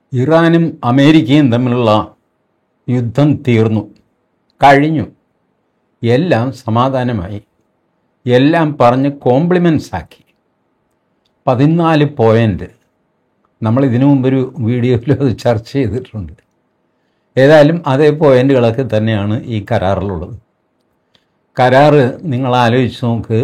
ഇറാനും അമേരിക്കയും തമ്മിലുള്ള യുദ്ധം തീർന്നു കഴിഞ്ഞു. എല്ലാം സമാധാനമായി. എല്ലാം പറഞ്ഞ് കോംപ്ലിമെൻറ്റ്സ് ആക്കി. 14 പോയിൻ്റ് നമ്മൾ ഇതിനു മുമ്പൊരു വീഡിയോയിൽ അത് ചർച്ച ചെയ്തിട്ടുണ്ട്. ഏതായാലും അതേ പോയിൻ്റുകളൊക്കെ തന്നെയാണ് ഈ കരാറിലുള്ളത്. കരാറ് നിങ്ങൾ ആലോചിച്ച് നോക്ക്,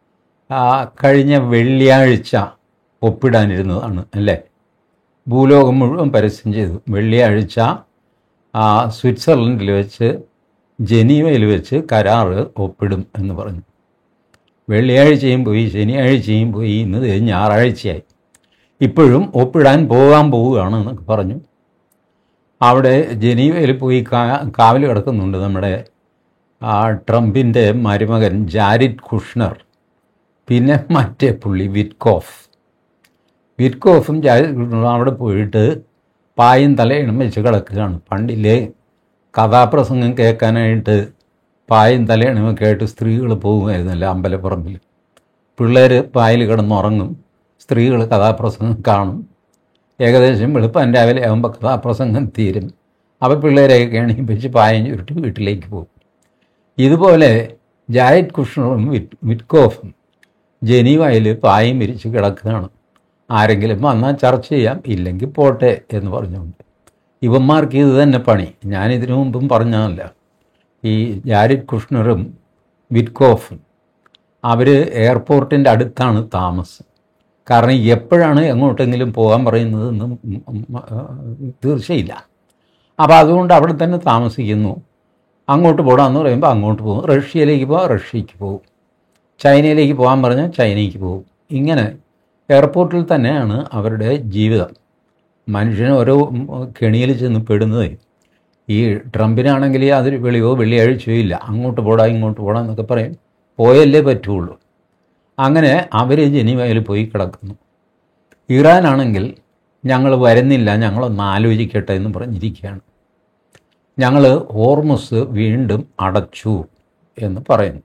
കഴിഞ്ഞ വെള്ളിയാഴ്ച ഒപ്പിടാനിരുന്നതാണ് അല്ലേ? ഭൂലോകം മുഴുവൻ പരസ്യം ചെയ്തു. വെള്ളിയാഴ്ച സ്വിറ്റ്സർലൻഡിൽ വെച്ച് ജനീവയിൽ വെച്ച് കരാറ് ഒപ്പിടും എന്ന് പറഞ്ഞു. വെള്ളിയാഴ്ചയും പോയി, ശനിയാഴ്ചയും പോയി, ഇന്ന് ഞായറാഴ്ചയായി. ഇപ്പോഴും ഒപ്പിടാൻ പോവുകയാണ് എന്നൊക്കെ പറഞ്ഞു. അവിടെ ജനീവയിൽ പോയി കാവൽ കിടക്കുന്നുണ്ട് നമ്മുടെ ട്രംപിൻ്റെ മരുമകൻ ജാരിഡ് കുഷ്ണർ, പിന്നെ മറ്റേ പുള്ളി വിറ്റ്കോഫും ജാരിഡ് കുഷ്ണറും അവിടെ പോയിട്ട് പായും തലയിണം വെച്ച് കിടക്കുകയാണ്. പണ്ടില്ലേ കഥാപ്രസംഗം കേൾക്കാനായിട്ട് പായും തലയിണമൊക്കെ ആയിട്ട് സ്ത്രീകൾ പോകുമായിരുന്നല്ലോ അമ്പലപ്പറമ്പിൽ. പിള്ളേർ പായിൽ കിടന്നുറങ്ങും, സ്ത്രീകൾ കഥാപ്രസംഗം കാണും. ഏകദേശം വെളുപ്പാൻ രാവിലെ ആകുമ്പോൾ കഥാപ്രസംഗം തീരും. അപ്പോൾ പിള്ളേരെയൊക്കെ എണീപ്പിച്ച് പായം ചുരുട്ടി വീട്ടിലേക്ക് പോകും. ഇതുപോലെ ജാരിഡ് കുഷ്ണറും വിറ്റ്കോഫും ജനീവയിൽ പായം വിരിച്ച് കിടക്കുകയാണ്. ആരെങ്കിലും വന്നാൽ ചർച്ച ചെയ്യാം, ഇല്ലെങ്കിൽ പോട്ടെ എന്ന് പറഞ്ഞുകൊണ്ട്. ഇവന്മാർക്ക് ഇത് തന്നെ പണി. ഞാനിതിനു മുമ്പും പറഞ്ഞതല്ല, ഈ ജാരിഡ് കുഷ്ണറും വിറ്റ്കോഫും അവർ എയർപോർട്ടിൻ്റെ അടുത്താണ് താമസം. കാരണം എപ്പോഴാണ് എങ്ങോട്ടെങ്കിലും പോകാൻ പറയുന്നതെന്നും തീർച്ചയില്ല. അപ്പോൾ അതുകൊണ്ട് അവിടെ തന്നെ താമസിക്കുന്നു. അങ്ങോട്ട് പോകാമെന്ന് പറയുമ്പോൾ അങ്ങോട്ട് പോകും. റഷ്യയിലേക്ക് പോകാം, റഷ്യക്ക് പോകും. ചൈനയിലേക്ക് പോകാൻ പറഞ്ഞാൽ ചൈനയ്ക്ക് പോകും. ഇങ്ങനെ എയർപോർട്ടിൽ തന്നെയാണ് അവരുടെ ജീവിതം. മനുഷ്യന് ഓരോ കെണിയിൽ ചെന്ന് പെടുന്നത്. ഈ ട്രംപിനാണെങ്കിൽ അതൊരു വെള്ളിയാഴ്ചയോ ഇല്ല. അങ്ങോട്ട് പോടാ ഇങ്ങോട്ട് പോടാ എന്നൊക്കെ പറയും. പോയല്ലേ പറ്റുള്ളൂ. അങ്ങനെ അവർ ജനീവയിൽ പോയി കിടക്കുന്നു. ഇറാനാണെങ്കിൽ ഞങ്ങൾ വരുന്നില്ല, ഞങ്ങളൊന്ന് ആലോചിക്കട്ടെ എന്ന് പറഞ്ഞിരിക്കുകയാണ്. ഞങ്ങൾ ഹോർമുസ് വീണ്ടും അടച്ചു എന്ന് പറയുന്നു.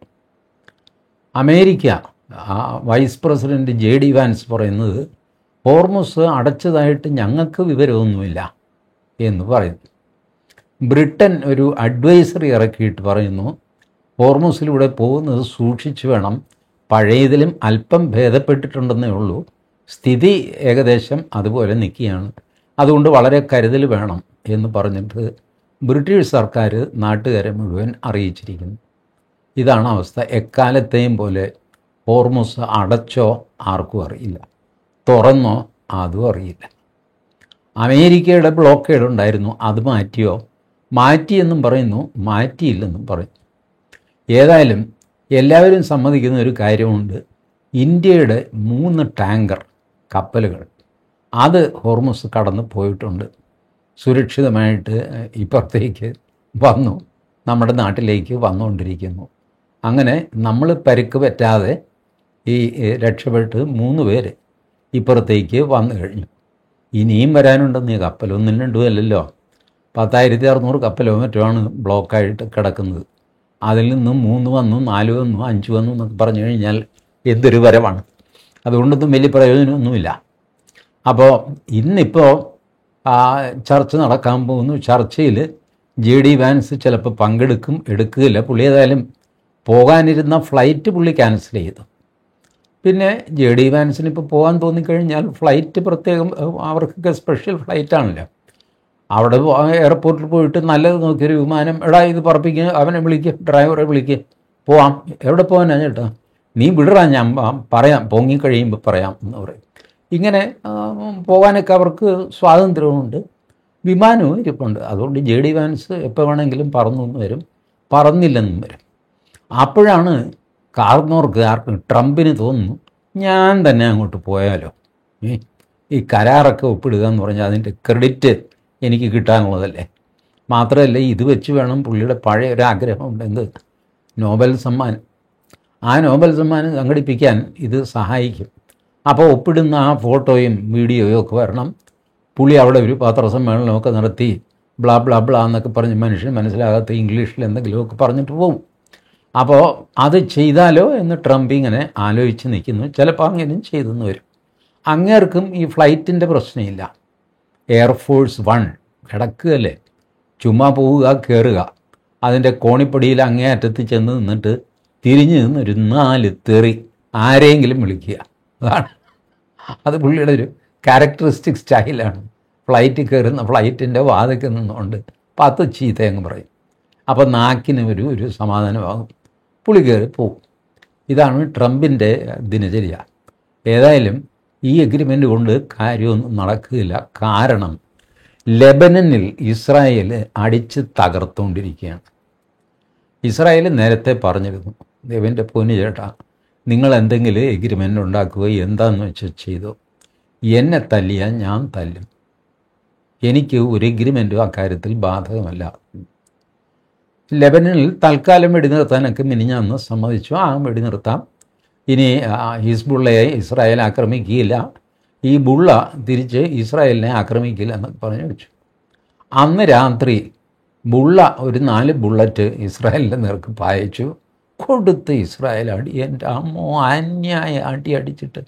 America vice president JD Vance പറയുന്നത് ഹോർമുസ് അടച്ചതായിട്ട് ഞങ്ങൾക്ക് വിവരമൊന്നുമില്ല എന്ന് പറയുന്നു. ബ്രിട്ടൻ ഒരു അഡ്വൈസറി ഇറക്കിയിട്ട് പറയുന്നു ഹോർമുസിലൂടെ പോകുന്നത് സൂക്ഷിച്ചു വേണം, പഴയതിലും അല്പം ഭേദപ്പെട്ടിട്ടുണ്ടെന്നേ ഉള്ളൂ, സ്ഥിതി ഏകദേശം അതുപോലെ നിൽക്കുകയാണ്, അതുകൊണ്ട് വളരെ കരുതൽ വേണം എന്ന് പറഞ്ഞിട്ട് ബ്രിട്ടീഷ് സർക്കാർ നാട്ടുകാരെ മുഴുവൻ അറിയിച്ചിരിക്കുന്നു. ഇതാണ് അവസ്ഥ. എക്കാലത്തെയും പോലെ ഹോർമുസ് അടച്ചോ ആർക്കും അറിയില്ല, തുറന്നോ അതും അറിയില്ല. അമേരിക്കയുടെ ബ്ലോക്കേഡ് ഉണ്ടായിരുന്നു, അത് മാറ്റിയെന്നും പറയുന്നു, മാറ്റിയില്ലെന്നും പറയും. ഏതായാലും എല്ലാവരും സമ്മതിക്കുന്ന ഒരു കാര്യമുണ്ട്. ഇന്ത്യയുടെ 3 ടാങ്കർ കപ്പലുകൾ അത് ഹോർമുസ് കടന്ന് പോയിട്ടുണ്ട്. സുരക്ഷിതമായിട്ട് ഇപ്പുറത്തേക്ക് വന്നു, നമ്മുടെ നാട്ടിലേക്ക് വന്നുകൊണ്ടിരിക്കുന്നു. അങ്ങനെ നമ്മൾ പരിക്ക് പറ്റാതെ ഈ രക്ഷപ്പെട്ട് 3 പേര് ഇപ്പുറത്തേക്ക് വന്നു കഴിഞ്ഞു. ഇനിയും വരാനുണ്ടെന്ന്. ഈ കപ്പലൊന്നും രണ്ടും അല്ലല്ലോ, 10,600 കപ്പലോ മറ്റോ ആണ് ബ്ലോക്കായിട്ട് കിടക്കുന്നത്. അതിൽ നിന്നും 3 വന്നു, 4 വന്നു, 5 വന്നു എന്നൊക്കെ പറഞ്ഞു കഴിഞ്ഞാൽ എന്തൊരു വരവാണ്. അതുകൊണ്ടൊന്നും വലിയ പ്രയോജനമൊന്നുമില്ല. അപ്പോൾ ഇന്നിപ്പോൾ ചർച്ച നടക്കാൻ പോകുന്നു. ചർച്ചയിൽ JD വാൻസ് ചിലപ്പോൾ പങ്കെടുക്കും, എടുക്കുകയില്ല. പുള്ളി ഏതായാലും പോകാനിരുന്ന ഫ്ലൈറ്റ് പുള്ളി ക്യാൻസൽ ചെയ്തു. പിന്നെ JD വാൻസിന് ഇപ്പോൾ പോകാൻ തോന്നിക്കഴിഞ്ഞാൽ ഫ്ലൈറ്റ് പ്രത്യേകം, അവർക്കൊക്കെ സ്പെഷ്യൽ ഫ്ലൈറ്റാണല്ലോ. അവിടെ എയർപോർട്ടിൽ പോയിട്ട് നല്ലത് നോക്കിയൊരു വിമാനം, എടാ ഇത് പറപ്പിക്കുക, അവനെ വിളിക്കുക, ഡ്രൈവറെ വിളിക്കുക, പോവാം. എവിടെ പോകാനാ ചേട്ടാ? നീ വിടറാ, ഞാൻ പറയാം, പൊങ്ങിക്കഴിയുമ്പോൾ പറയാം എന്ന് പറയും. ഇങ്ങനെ പോകാനൊക്കെ അവർക്ക് സ്വാതന്ത്ര്യമുണ്ട്, വിമാനവും ഇരിപ്പുണ്ട്. അതുകൊണ്ട് JD വാൻസ് എപ്പോൾ വേണമെങ്കിലും പറന്നെന്ന് വരും, പറന്നില്ലെന്നും വരും. അപ്പോഴാണ് ആർക്ക് ട്രംപിന് തോന്നുന്നു, ഞാൻ തന്നെ അങ്ങോട്ട് പോയാലോ, ഈ കരാറൊക്കെ ഒപ്പിടുക എന്ന് പറഞ്ഞാൽ അതിൻ്റെ ക്രെഡിറ്റ് എനിക്ക് കിട്ടാനുള്ളതല്ലേ. മാത്രമല്ല ഇത് വെച്ച് വേണം, പുള്ളിയുടെ പഴയ ഒരു ആഗ്രഹമുണ്ട്, എന്ത്, നോബൽ സമ്മാനം. ആ നോബൽ സമ്മാനം സംഘടിപ്പിക്കാൻ ഇത് സഹായിക്കും. അപ്പോൾ ഒപ്പിടുന്ന ആ ഫോട്ടോയും വീഡിയോയും ഒക്കെ വരണം. പുള്ളി അവിടെ ഒരു പത്രസമ്മേളനമൊക്കെ നടത്തി ബ്ലാ ബ്ലാ ബ്ലാ എന്നൊക്കെ പറഞ്ഞ് മനുഷ്യന് മനസ്സിലാകാത്ത ഇംഗ്ലീഷിൽ എന്തെങ്കിലുമൊക്കെ പറഞ്ഞിട്ട് പോകും. അപ്പോൾ അത് ചെയ്താലോ എന്ന് ട്രംപ് ഇങ്ങനെ ആലോചിച്ച് നിൽക്കുന്നു. ചിലപ്പോൾ അങ്ങനെയും ചെയ്തെന്ന് വരും. അങ്ങേർക്കും ഈ ഫ്ലൈറ്റിൻ്റെ പ്രശ്നമില്ല. എയർഫോഴ്സ് 1 കിടക്കുകയല്ലേ, ചുമ്മാ പോവുക, കയറുക, അതിൻ്റെ കോണിപ്പടിയിൽ അങ്ങേ അറ്റത്ത് ചെന്ന് നിന്നിട്ട് തിരിഞ്ഞ് നിന്നൊരു 4 തെറി ആരെങ്കിലും വിളിക്കുക. അതാണ് അത് പുള്ളിയുടെ ഒരു ക്യാരക്ടറിസ്റ്റിക് സ്റ്റൈലാണ്. ഫ്ലൈറ്റ് കയറുന്ന ഫ്ലൈറ്റിൻ്റെ വാതിൽക്ക് നിന്നുകൊണ്ട് 10 ചീത്തയങ്ങ് പറയും. അപ്പോൾ നാക്കിന് ഒരു സമാധാനമാകും, പുള്ളി കയറി പോവും. ഇതാണ് ട്രംപിൻ്റെ ദിനചര്യ. ഏതായാലും ഈ എഗ്രിമെൻ്റ് കൊണ്ട് കാര്യമൊന്നും നടക്കുകയില്ല. കാരണം ലെബനനിൽ ഇസ്രായേൽ അടിച്ച് തകർത്തുകൊണ്ടിരിക്കുകയാണ്. ഇസ്രായേൽ നേരത്തെ പറഞ്ഞിരുന്നു, ദേവൻ്റെ പൊന്നു ചേട്ടാ, നിങ്ങൾ എന്തെങ്കിലും എഗ്രിമെൻ്റ് ഉണ്ടാക്കുകയോ എന്താണെന്ന് വെച്ചാൽ ചെയ്തോ, എന്നെ തല്ലിയാൽ ഞാൻ തല്ലും, എനിക്ക് ഒരു എഗ്രിമെൻറ്റും അക്കാര്യത്തിൽ ബാധകമല്ല. ലെബനനിൽ തൽക്കാലം വെടിനിർത്താനൊക്കെ മിനിഞ്ഞാന്ന് സമ്മതിച്ചു. ആ വെടിനിർത്താം, ഇനി ഹിസ്ബുള്ളയെ ഇസ്രായേൽ ആക്രമിക്കുകയില്ല, ഈ ബുള്ള തിരിച്ച് ഇസ്രായേലിനെ ആക്രമിക്കില്ല എന്നൊക്കെ പറഞ്ഞു വെച്ചു. അന്ന് രാത്രി ബുള്ള ഒരു 4 ബുള്ളറ്റ് ഇസ്രായേലിൻ്റെ നേർക്ക് പായിച്ചു. കൊടുത്ത് ഇസ്രായേൽ അടി, എൻ്റെ അമ്മോ അന്യായ അടി അടിച്ചിട്ട്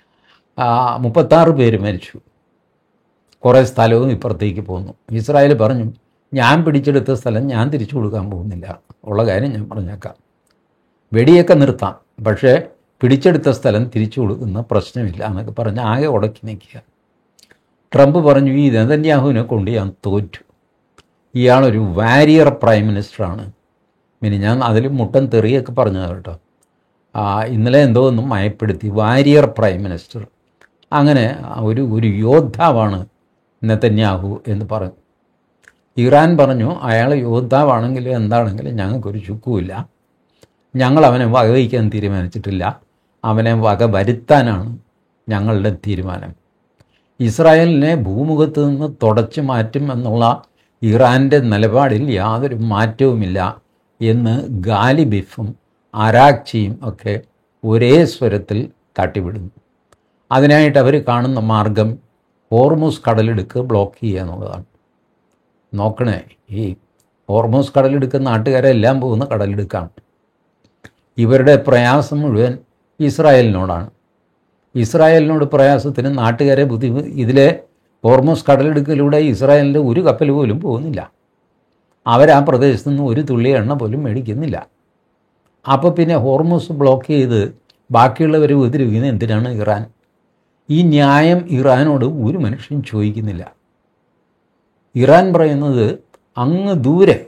36 പേര് മരിച്ചു. കുറേ സ്ഥലവും ഇപ്പുറത്തേക്ക് പോന്നു. ഇസ്രായേൽ പറഞ്ഞു, ഞാൻ പിടിച്ചെടുത്ത സ്ഥലം ഞാൻ തിരിച്ചു കൊടുക്കാൻ പോകുന്നില്ല, ഉള്ള കാര്യം ഞാൻ പറഞ്ഞേക്കാം, വെടിയൊക്കെ നിർത്താം, പക്ഷേ പിടിച്ചെടുത്ത സ്ഥലം തിരിച്ചു കൊടുക്കുന്ന പ്രശ്നമില്ല എന്നൊക്കെ പറഞ്ഞ് ആകെ ഉടക്കി നിൽക്കുക. ട്രംപ് പറഞ്ഞു, ഈ നെതന്യാഹുവിനെ കൊണ്ട് ഞാൻ തോറ്റു, ഇയാളൊരു വാരിയർ പ്രൈം മിനിസ്റ്ററാണ്. പിന്നെ ഞാൻ അതിൽ മുട്ടൻ തെറിയൊക്കെ പറഞ്ഞത് കേട്ടോ. ഇന്നലെ എന്തോ ഒന്നും മയപ്പെടുത്തി, വാരിയർ പ്രൈം മിനിസ്റ്റർ, അങ്ങനെ ഒരു യോദ്ധാവാണ് നെതന്യാഹു എന്ന് പറഞ്ഞു. ഇറാൻ പറഞ്ഞു, അയാൾ യോദ്ധാവാണെങ്കിലും എന്താണെങ്കിലും ഞങ്ങൾക്കൊരു ചുക്കുമില്ല, ഞങ്ങൾ അവനെ വകവയ്ക്കാൻ തീരുമാനിച്ചിട്ടില്ല, അവനെ വക വരുത്താനാണ് ഞങ്ങളുടെ തീരുമാനം. ഇസ്രായേലിനെ ഭൂമുഖത്ത് നിന്ന് തുടച്ചു മാറ്റും എന്നുള്ള ഇറാൻ്റെ നിലപാടിൽ യാതൊരു മാറ്റവുമില്ല എന്ന് ഗാലിബിഫും അരാക്ചിയും ഒക്കെ ഒരേ സ്വരത്തിൽ തട്ടിവിടുന്നു. അതിനായിട്ട് അവർ കാണുന്ന മാർഗം ഹോർമുസ് കടലിടുക്ക് ബ്ലോക്ക് ചെയ്യുക എന്നുള്ളതാണ്. നോക്കണേ, ഈ ഹോർമുസ് കടലിടുക്ക് നാട്ടുകാരെല്ലാം പോകുന്ന കടലിടുക്കാണ്. ഇവരുടെ പ്രയാസം മുഴുവൻ ഇസ്രായേലിനോടാണ്. ഇസ്രായേലിനോട് പ്രയാസത്തിന് നാട്ടുകാരെ ഇതിലെ ഹോർമുസ് കടലിടുക്കിലൂടെ ഇസ്രായേലിൻ്റെ ഒരു കപ്പൽ പോലും പോകുന്നില്ല. അവരാ പ്രദേശത്തു നിന്ന് ഒരു തുള്ളി എണ്ണ പോലും മേടിക്കുന്നില്ല. അപ്പോൾ പിന്നെ ഹോർമുസ് ബ്ലോക്ക് ചെയ്ത് ബാക്കിയുള്ളവർ ഉപദ്രവിക്കുന്നത് എന്തിനാണ് ഇറാൻ? ഈ ന്യായം ഇറാനോട് ഒരു മനുഷ്യൻ ചോദിക്കുന്നില്ല. ഇറാൻ പറയുന്നത് അങ്ങ് ദൂരെ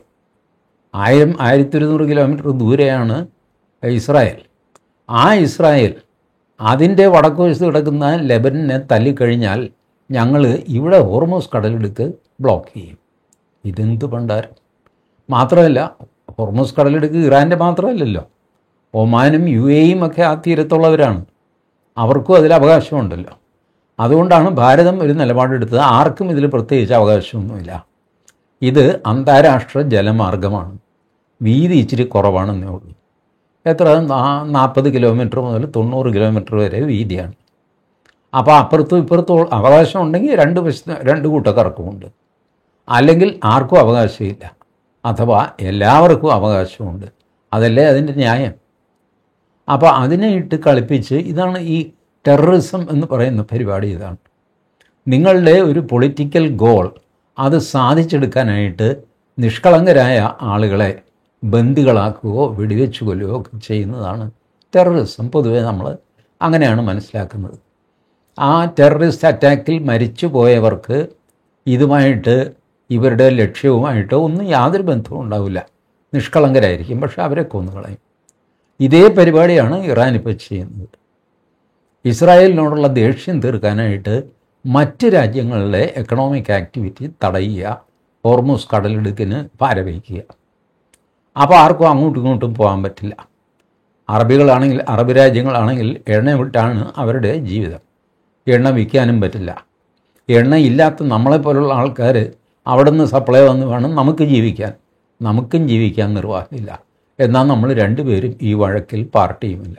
1000-1200 കിലോമീറ്റർ ദൂരെയാണ് ഇസ്രായേൽ. ആ ഇസ്രായേൽ അതിൻ്റെ വടക്കുവശത്ത് കിടക്കുന്ന ലെബനനെ തല്ലിക്കഴിഞ്ഞാൽ ഞങ്ങൾ ഇവിടെ ഹോർമുസ് കടലിടുക്ക് ബ്ലോക്ക് ചെയ്യും. ഇതെന്ത് പണ്ടാരം! മാത്രമല്ല, ഹോർമുസ് കടലിടുക്ക് ഇറാൻ്റെ മാത്രമല്ലല്ലോ, ഒമാനും UAEയും ഒക്കെ ആ തീരത്തുള്ളവരാണ്, അവർക്കും അതിൽ അവകാശമുണ്ടല്ലോ. അതുകൊണ്ടാണ് ഭാരതം ഒരു നിലപാടെടുത്തത്, ആർക്കും ഇതിൽ പ്രത്യേകിച്ച് അവകാശമൊന്നുമില്ല, ഇത് അന്താരാഷ്ട്ര ജലമാർഗമാണ്, വീതി ഇച്ചിരി കുറവാണെന്നേ ഉള്ളൂ. എത്ര 40 കിലോമീറ്റർ മുതൽ 90 കിലോമീറ്റർ വരെ വീതിയാണ്. അപ്പോൾ അപ്പുറത്തും ഇപ്പുറത്തും അവകാശം ഉണ്ടെങ്കിൽ രണ്ട് കൂട്ടക്കാർക്കുമുണ്ട്, അല്ലെങ്കിൽ ആർക്കും അവകാശമില്ല, അഥവാ എല്ലാവർക്കും അവകാശമുണ്ട്. അതല്ലേ അതിൻ്റെ ന്യായം? അപ്പോൾ അതിനെ ഇട്ട് കളിപ്പിച്ച്, ഇതാണ് ഈ ടെററിസം എന്ന് പറയുന്ന പരിപാടി. ഇതാണ് നിങ്ങളുടെ ഒരു പൊളിറ്റിക്കൽ ഗോൾ. അത് സാധിച്ചെടുക്കാനായിട്ട് നിഷ്കളങ്കരായ ആളുകളെ ബന്ദികളാക്കുകയോ വെടിവെച്ച് കൊല്ലുകയോ ഒക്കെ ചെയ്യുന്നതാണ് ടെററിസം. പൊതുവെ നമ്മൾ അങ്ങനെയാണ് മനസ്സിലാക്കുന്നത്. ആ ടെററിസ്റ്റ് അറ്റാക്കിൽ മരിച്ചു പോയവർക്ക് ഇതുമായിട്ട് ഇവരുടെ ലക്ഷ്യവുമായിട്ടോ ഒന്നും യാതൊരു ബന്ധവും ഉണ്ടാവില്ല, നിഷ്കളങ്കരായിരിക്കും, പക്ഷെ അവരെ കൊന്നുകളയും. ഇതേ പരിപാടിയാണ് ഇറാൻ ഇപ്പോൾ ചെയ്യുന്നത്. ഇസ്രായേലിനോടുള്ള ദേഷ്യം തീർക്കാനായിട്ട് മറ്റ് രാജ്യങ്ങളിലെ എക്കണോമിക് ആക്ടിവിറ്റി തടയുക, ഹോർമുസ് കടലിടുക്കിന് പാരവയ്ക്കുക. അപ്പോൾ ആർക്കും അങ്ങോട്ടും ഇങ്ങോട്ടും പോകാൻ പറ്റില്ല. അറബികളാണെങ്കിൽ, അറബ് രാജ്യങ്ങളാണെങ്കിൽ എണ്ണ വിട്ടാണ് അവരുടെ ജീവിതം, എണ്ണ വിൽക്കാനും പറ്റില്ല. എണ്ണയില്ലാത്ത നമ്മളെപ്പോലുള്ള ആൾക്കാർ അവിടെ നിന്ന് സപ്ലൈ വന്ന് വേണം നമുക്ക് ജീവിക്കാൻ. നമുക്കും ജീവിക്കാൻ നിർവാഹമില്ല, എന്നാൽ നമ്മൾ രണ്ടുപേരും ഈ വഴക്കിൽ പാർട്ടിയുമില്ല.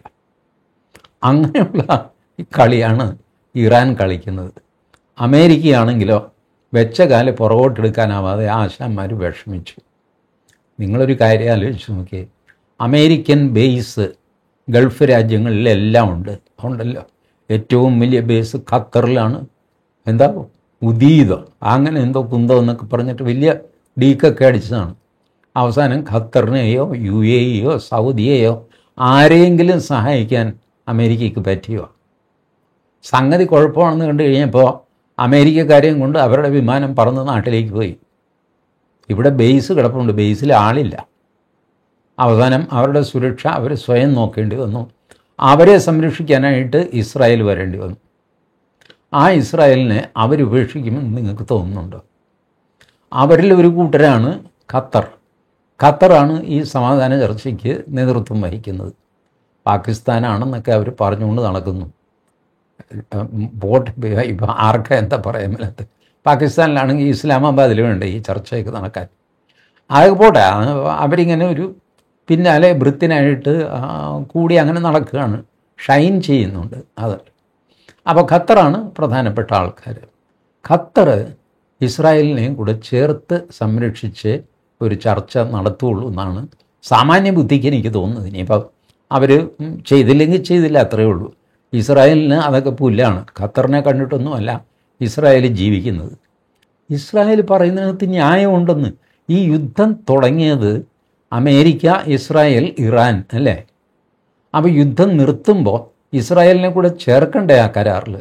അങ്ങനെയുള്ള കളിയാണ് ഇറാൻ കളിക്കുന്നത്. അമേരിക്കയാണെങ്കിലോ വെച്ച കാല് പുറകോട്ടെടുക്കാനാവാതെ ആശാന്മാർ വിഷമിച്ചു. നിങ്ങളൊരു കാര്യം ആലോചിച്ച് നോക്കിയേ, അമേരിക്കൻ ബേസ് ഗൾഫ് രാജ്യങ്ങളിലെല്ലാം ഉണ്ടല്ലോ. ഏറ്റവും വലിയ ബേസ് ഖത്തറിലാണ്. എന്താ ഉദീദ് അങ്ങനെ എന്തോ കുന്തോ എന്നൊക്കെ പറഞ്ഞിട്ട് വലിയ ഡീക്കൊക്കെ അടിച്ചതാണ്. അവസാനം ഖത്തറിനെയോ UAEയോ സൗദിയെയോ ആരെയെങ്കിലും സഹായിക്കാൻ അമേരിക്കയ്ക്ക് പറ്റിയോ? സംഗതി കുഴപ്പമാണെന്ന് കണ്ടു കഴിഞ്ഞപ്പോൾ അമേരിക്കക്കാരെയും കൊണ്ട് അവരുടെ വിമാനം പറന്ന് നാട്ടിലേക്ക് പോയി. ഇവിടെ ബേസ് കിടപ്പുണ്ട്, ബേസിൽ ആളില്ല. അവസാനം അവരുടെ സുരക്ഷ അവർ സ്വയം നോക്കേണ്ടി വന്നു. അവരെ സംരക്ഷിക്കാനായിട്ട് ഇസ്രായേൽ വരേണ്ടി വന്നു. ആ ഇസ്രായേലിനെ അവരുപേക്ഷിക്കുമെന്ന് നിങ്ങൾക്ക് തോന്നുന്നുണ്ടോ? അവരിൽ ഒരു കൂട്ടരാണ് ഖത്തർ. ഖത്തറാണ് ഈ സമാധാന ചർച്ചയ്ക്ക് നേതൃത്വം വഹിക്കുന്നത്. പാകിസ്ഥാനാണെന്നൊക്കെ അവർ പറഞ്ഞുകൊണ്ട് നടക്കുന്നു. ഇപ്പം ആർക്കാ എന്താ പറയാൻ മേലാത്ത? പാകിസ്ഥാനിലാണെങ്കിൽ ഇസ്ലാമാബാദിൽ വേണ്ട ഈ ചർച്ചയൊക്കെ നടക്കാൻ. അതൊക്കെ പോട്ടെ, അവരിങ്ങനെ ഒരു പിന്നാലെ ഭൃത്യനായിട്ട് കൂടി അങ്ങനെ നടക്കുകയാണ്, ഷൈൻ ചെയ്യുന്നുണ്ട് അത്. അപ്പോൾ ഖത്തറാണ് പ്രധാനപ്പെട്ട ആൾക്കാർ. ഖത്തർ ഇസ്രായേലിനെയും കൂടെ ചേർത്ത് സംരക്ഷിച്ച് ഒരു ചർച്ച നടത്തുകയുള്ളൂ എന്നാണ് സാമാന്യ ബുദ്ധിക്ക് എനിക്ക് തോന്നുന്നത്. ഇനിയിപ്പോൾ അവർ ചെയ്തില്ലെങ്കിൽ ചെയ്തില്ല, അത്രയേ ഉള്ളൂ. ഇസ്രായേലിന് അതൊക്കെ പുല്ലാണ്. ഖത്തറിനെ കണ്ടിട്ടൊന്നുമല്ല ഇസ്രായേൽ ജീവിക്കുന്നത്. ഇസ്രായേൽ പറയുന്നതിനകത്ത് ന്യായമുണ്ടെന്ന്. ഈ യുദ്ധം തുടങ്ങിയത് അമേരിക്ക, ഇസ്രായേൽ, ഇറാൻ അല്ലേ? അപ്പോൾ യുദ്ധം നിർത്തുമ്പോൾ ഇസ്രായേലിനെ കൂടെ ചേർക്കണ്ടേ ആ കരാറിൽ?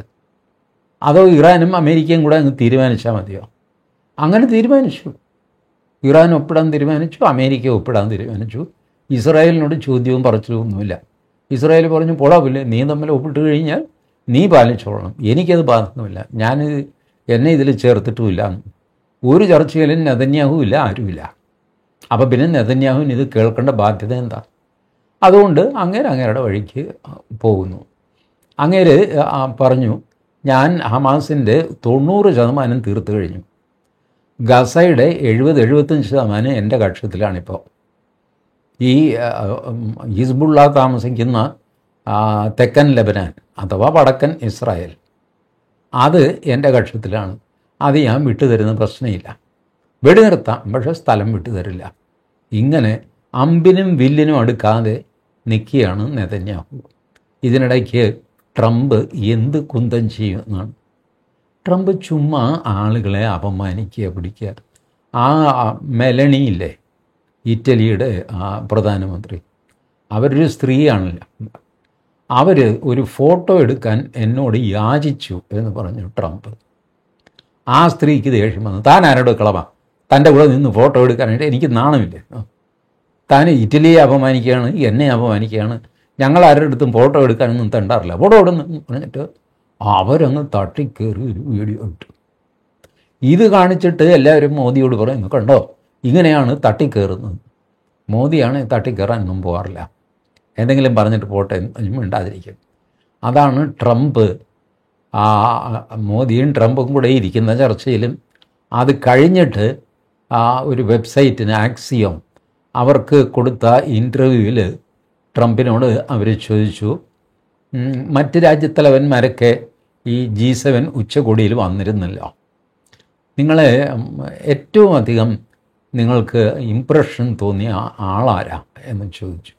അതോ ഇറാനും അമേരിക്കയും കൂടെ അങ്ങ് തീരുമാനിച്ചാൽ മതിയോ? അങ്ങനെ തീരുമാനിച്ചു. ഇറാൻ ഒപ്പിടാൻ തീരുമാനിച്ചു, അമേരിക്ക ഒപ്പിടാൻ തീരുമാനിച്ചു. ഇസ്രായേലിനോട് ചോദ്യവും പറച്ചിലൊന്നുമില്ല. ഇസ്രായേൽ പറഞ്ഞു, പോടാവില്ലേ, നീ തമ്മിൽ ഒപ്പിട്ട് കഴിഞ്ഞാൽ നീ പാലിച്ചോളണം, എനിക്കത് ബാധകമില്ല, എന്നെ ഇതിൽ ചേർത്തിട്ടുമില്ല. ഒരു ചർച്ചയിലും നെതന്യാഹുവില്ല, ആരുമില്ല. അപ്പോൾ പിന്നെ നെതന്യാഹുവിന് ഇത് കേൾക്കേണ്ട ബാധ്യത എന്താ? അതുകൊണ്ട് അങ്ങേരുടെ വഴിക്ക് പോകുന്നു. അങ്ങേര് പറഞ്ഞു, ഞാൻ ഹമാസിൻ്റെ 90% തീർത്തു കഴിഞ്ഞു. ഗസയുടെ 70-75% എൻ്റെ കക്ഷത്തിലാണിപ്പോൾ. ഈ ഹിസ്ബുള്ള താമസിക്കുന്ന തെക്കൻ ലെബനാൻ അഥവാ വടക്കൻ ഇസ്രായേൽ, അത് എൻ്റെ കക്ഷത്തിലാണ്. അത് ഞാൻ വിട്ടുതരുന്ന പ്രശ്നമില്ല. വെടിനിർത്താം, പക്ഷേ സ്ഥലം വിട്ടുതരില്ല. ഇങ്ങനെ അമ്പിനും വില്ലിനും അടുക്കാതെ നിൽക്കുകയാണ് നെതന്യാഹു. ഇതിനിടയ്ക്ക് ട്രംപ് എന്ത് കുന്തം ചെയ്യുമെന്നാണ്. ട്രംപ് ചുമ്മാ ആളുകളെ അപമാനിക്കുക, പിടിക്കുക. ആ മെലണിയില്ലേ, ഇറ്റലിയുടെ പ്രധാനമന്ത്രി, അവരൊരു സ്ത്രീയാണല്ലോ. അവർ ഒരു ഫോട്ടോ എടുക്കാൻ എന്നോട് യാചിച്ചു എന്ന് പറഞ്ഞു ട്രംപ്. ആ സ്ത്രീക്ക് ദേഷ്യം വന്നു. താൻ ആരോട് കളവാ, തൻ്റെ കൂടെ നിന്ന് ഫോട്ടോ എടുക്കാനായിട്ട് എനിക്ക് നാണമില്ലേ? താൻ ഇറ്റലിയെ അപമാനിക്കുകയാണ്, എന്നെ അപമാനിക്കുകയാണ്, ഞങ്ങൾ ആരുടെ അടുത്തും ഫോട്ടോ എടുക്കാനൊന്നും തണ്ടാറില്ല, ഫോട്ടോ എടുന്ന് പറഞ്ഞിട്ട് അവരങ്ങ് തട്ടിക്കയറി ഒരു വീഡിയോ ഇട്ടു. ഇത് കാണിച്ചിട്ട് എല്ലാവരും മോദിയോട് പറയുന്നു, കണ്ടോ ഇങ്ങനെയാണ് തട്ടിക്കയറുന്നത്. മോദിയാണ് തട്ടിക്കയറാനൊന്നും പോകാറില്ല, എന്തെങ്കിലും പറഞ്ഞിട്ട് പോട്ടെ മിണ്ടാതിരിക്കും. അതാണ് ട്രംപ്. മോദിയും ട്രംപും കൂടെ ഇരിക്കുന്ന ചർച്ചയിലും അത് കഴിഞ്ഞിട്ട് ഒരു വെബ്സൈറ്റിന് ആക്സിയോം അവർക്ക് കൊടുത്ത ഇൻ്റർവ്യൂവിൽ ട്രംപിനോട് അവർ ചോദിച്ചു, മറ്റ് രാജ്യത്തലവന്മാരൊക്കെ ഈ G7 ഉച്ചകോടിയിൽ വന്നിരുന്നല്ലോ, നിങ്ങളെ ഏറ്റവും അധികം നിങ്ങൾക്ക് ഇംപ്രഷൻ തോന്നിയ ആളാരാ എന്ന് ചോദിച്ചു.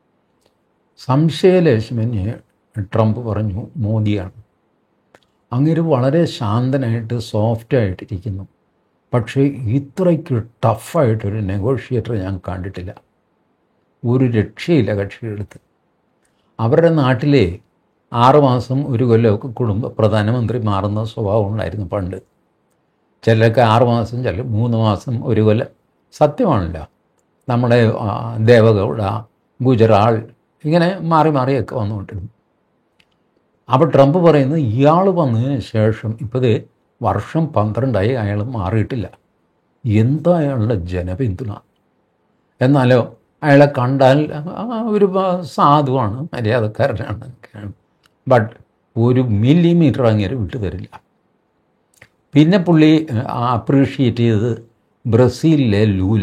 സംശയലേശമന്യേ ട്രംപ് പറഞ്ഞു, മോദിയാണ്. അങ്ങേര് വളരെ ശാന്തനായിട്ട് സോഫ്റ്റായിട്ടിരിക്കുന്നു. പക്ഷേ ഇത്രയ്ക്ക് ടഫായിട്ടൊരു നെഗോഷിയേറ്റർ ഞാൻ കണ്ടിട്ടില്ല. ഒരു രക്ഷയില്ല കക്ഷിയെടുത്ത്. അവരുടെ നാട്ടിലെ 6 മാസം 1 കൊല്ലമൊക്കെ കൂടുമ്പോൾ പ്രധാനമന്ത്രി മാറുന്ന സ്വഭാവം ഉണ്ടായിരുന്നു പണ്ട്. ചിലർക്ക് 6 മാസം, ചില 3 മാസം, 1 കൊല്ലം. സത്യമാണല്ലോ. നമ്മുടെ ദേവഗൗഡ, ഗുജറാൾ ഇങ്ങനെ മാറി മാറിയൊക്കെ വന്നുകൊണ്ടിരുന്നു. അപ്പോൾ ട്രംപ് പറയുന്നത്, ഇയാൾ വന്നതിന് ശേഷം ഇപ്പോൾ വർഷം 12ആയി അയാൾ മാറിയിട്ടില്ല. എന്താ അയാളുടെ ജനപിന്തുണ? എന്നാലോ അയാളെ കണ്ടാൽ ഒരു സാധുവാണ്, മര്യാദക്കാരനാണ്. ബട്ട് 1 മില്ലിമീറ്റർ അങ്ങേര് വിട്ടു തരില്ല. പിന്നെ പുള്ളി അപ്രീഷിയേറ്റ് ചെയ്തത് ബ്രസീലിലെ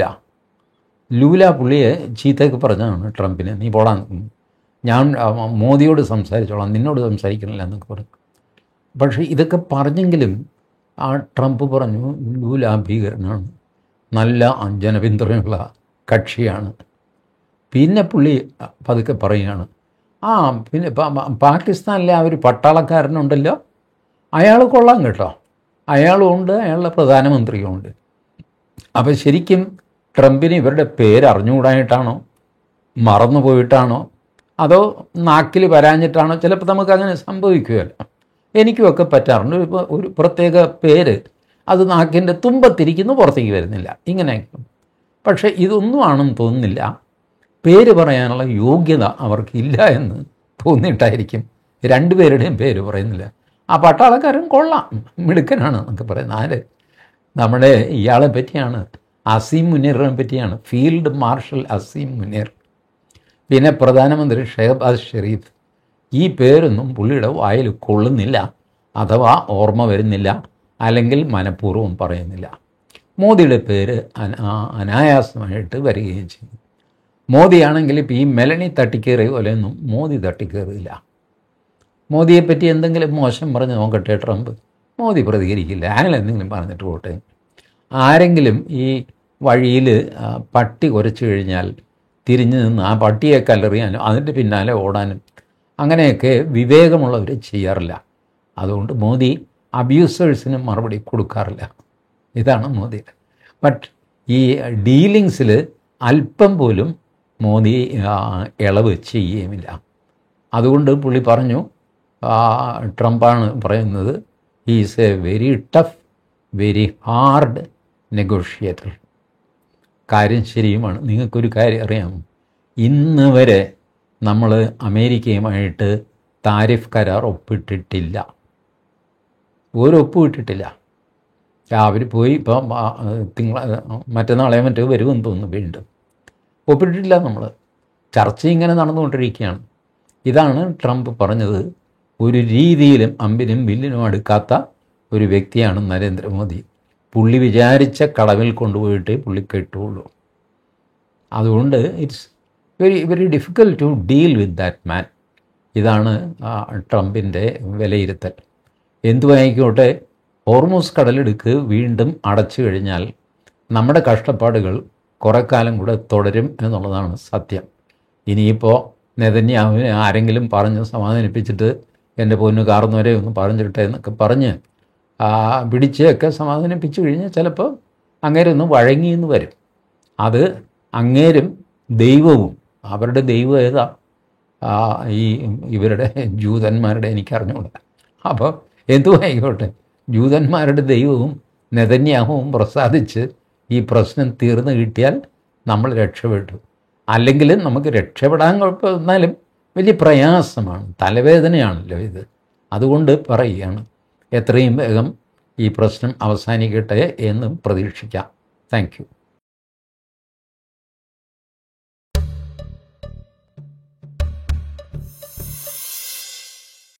ലൂല പുള്ളിയെ ചീത്തയൊക്കെ പറഞ്ഞതാണ് ട്രംപിനെ, നീ പോടാൻ, ഞാൻ മോദിയോട് സംസാരിച്ചോളാം, നിന്നോട് സംസാരിക്കണില്ല എന്നൊക്കെ പറഞ്ഞു. പക്ഷേ ഇതൊക്കെ പറഞ്ഞെങ്കിലും ആ ട്രംപ് പറഞ്ഞു, ലൂല ഭീകരനാണ്, നല്ല ജനപിന്തുണയുള്ള കക്ഷിയാണ്. പിന്നെ പുള്ളി പതുക്കെ പറയുകയാണ്, പിന്നെ പാകിസ്ഥാനിലെ ആ ഒരു പട്ടാളക്കാരനുണ്ടല്ലോ, അയാൾ കൊള്ളാം കേട്ടോ, അയാളും ഉണ്ട്, അയാളുടെ പ്രധാനമന്ത്രിയും ഉണ്ട്. അപ്പോൾ ശരിക്കും ട്രംപിന് ഇവരുടെ പേര് അറിഞ്ഞുകൂടായിട്ടാണോ, മറന്നുപോയിട്ടാണോ, അതോ നാക്കിൽ വരാഞ്ഞിട്ടാണോ? ചിലപ്പോൾ നമുക്കങ്ങനെ സംഭവിക്കുകയല്ല. എനിക്കുമൊക്കെ പറ്റാറുണ്ട്. ഇപ്പോൾ ഒരു പ്രത്യേക പേര് അത് നാക്കിൻ്റെ തുമ്പത്തിരിക്കുന്നു, പുറത്തേക്ക് വരുന്നില്ല, ഇങ്ങനെയൊക്കെ. പക്ഷേ ഇതൊന്നും ആണെന്ന് തോന്നുന്നില്ല. പേര് പറയാനുള്ള യോഗ്യത അവർക്കില്ല എന്ന് തോന്നിയിട്ടായിരിക്കും രണ്ടുപേരുടെയും പേര് പറയുന്നില്ല. ആ പട്ടാളക്കാരൻ കൊള്ളാം, മിടുക്കനാണ് എന്നൊക്കെ പറയുന്നത്. നമ്മുടെ ഇയാളെ പറ്റിയാണ്, അസീം മുനീറിനെ പറ്റിയാണ്, ഫീൽഡ് മാർഷൽ അസീം മുനീർ. പിന്നെ പ്രധാനമന്ത്രി ഷെഹബാസ് ഷെരീഫ്. ഈ പേരൊന്നും പുള്ളിയുടെ വായിൽ കൊള്ളുന്നില്ല, അഥവാ ഓർമ്മ വരുന്നില്ല, അല്ലെങ്കിൽ മനഃപൂർവ്വം പറയുന്നില്ല. മോദിയുടെ പേര് അനായാസമായിട്ട് വരികയും ചെയ്യും. മോദിയാണെങ്കിൽ ഇപ്പോൾ ഈ മെലണി തട്ടിക്കയറിയ പോലെയൊന്നും മോദി തട്ടിക്കയറിയില്ല. മോദിയെപ്പറ്റി എന്തെങ്കിലും മോശം പറഞ്ഞ് നോക്കട്ടെ ട്രംപ്, മോദി പ്രതികരിക്കില്ല. അയാൾ എന്തെങ്കിലും പറഞ്ഞിട്ട് പോട്ടെ. ആരെങ്കിലും ഈ വഴിയിൽ പട്ടി കുരച്ചു കഴിഞ്ഞാൽ തിരിഞ്ഞു നിന്ന് ആ പട്ടിയെ കല്ലെറിയാനും അതിൻ്റെ പിന്നാലെ ഓടാനും അങ്ങനെയൊക്കെ വിവേകമുള്ളവർ ചെയ്യാറില്ല. അതുകൊണ്ട് മോദി അബ്യൂസേഴ്സിന് മറുപടി കൊടുക്കാറില്ല. ഇതാണ് മോദിയുടെ. ബട്ട് ഈ ഡീലിങ്സിൽ അല്പം പോലും മോദി ഇളവ് ചെയ്യുകയുമില്ല. അതുകൊണ്ട് പുള്ളി പറഞ്ഞു, ട്രംപാണ് പറയുന്നത്, is a very tough, very hard negotiator. കാര്യം ശരിയുമാണ്. നിങ്ങൾക്കൊരു കാര്യം അറിയാം, ഇന്ന് വരെ നമ്മൾ അമേരിക്കയുമായിട്ട് താരിഫ് കരാർ ഒപ്പിട്ടിട്ടില്ല. ഒരൊപ്പും ഇട്ടിട്ടില്ല. അവർ പോയി ഇപ്പം മറ്റന്നാളെ മറ്റോ വരുമെന്ന് തോന്നുന്നു, വീണ്ടും ഒപ്പിട്ടിട്ടില്ല. നമ്മൾ ചർച്ച ഇങ്ങനെ നടന്നുകൊണ്ടിരിക്കുകയാണ്. ഇതാണ് ട്രംപ് പറഞ്ഞത്. ഒരു രീതിയിലും അമ്പിനും വില്ലിനും അടുക്കാത്ത ഒരു വ്യക്തിയാണ് നരേന്ദ്രമോദി. പുള്ളി വിചാരിച്ച കടവിൽ കൊണ്ടുപോയിട്ടേ പുള്ളി കെട്ടുള്ളൂ. അതുകൊണ്ട് it's very very difficult to deal with that man. ഇതാണ് ട്രംപിൻ്റെ വിലയിരുത്തൽ. എന്തുമായിക്കോട്ടെ, ഹോർമൂസ് കടലിടുക്ക് വീണ്ടും അടച്ചു കഴിഞ്ഞാൽ നമ്മുടെ കഷ്ടപ്പാടുകൾ കുറേ കാലം കൂടെ തുടരും എന്നുള്ളതാണ് സത്യം. ഇനിയിപ്പോൾ നെതന്യാഹുവിനെ ആരെങ്കിലും പറഞ്ഞ് സമാധാനിപ്പിച്ചിട്ട് എൻ്റെ പൊന്നു കാർന്നവരെ ഒന്ന് പറഞ്ഞിട്ടെ എന്നൊക്കെ പറഞ്ഞ് പിടിച്ചൊക്കെ സമാധാനിപ്പിച്ചു കഴിഞ്ഞാൽ ചിലപ്പോൾ അങ്ങേരൊന്ന് വഴങ്ങിയെന്ന് വരും. അത് അങ്ങേരും ദൈവവും, അവരുടെ ദൈവം ഏതാ? ഈ ഇവരുടെ ജൂതന്മാരുടെ എനിക്കറിഞ്ഞുകൂടാ. അപ്പോൾ എന്തുമായിക്കോട്ടെ, ജൂതന്മാരുടെ ദൈവവും നെതന്യാഹുവും പ്രസാദിച്ച് ഈ പ്രശ്നം തീർന്നു കിട്ടിയാൽ നമ്മൾ രക്ഷപ്പെട്ടു. അല്ലെങ്കിൽ നമുക്ക് രക്ഷപ്പെടാൻ കുഴപ്പമെന്നാലും വലിയ പ്രയാസമാണ്, തലവേദനയാണല്ലോ ഇത്. അതുകൊണ്ട് പറയുകയാണ്, എത്രയും വേഗം ഈ പ്രശ്നം അവസാനിക്കട്ടെ എന്ന് പ്രതീക്ഷിക്കാം. Thank U.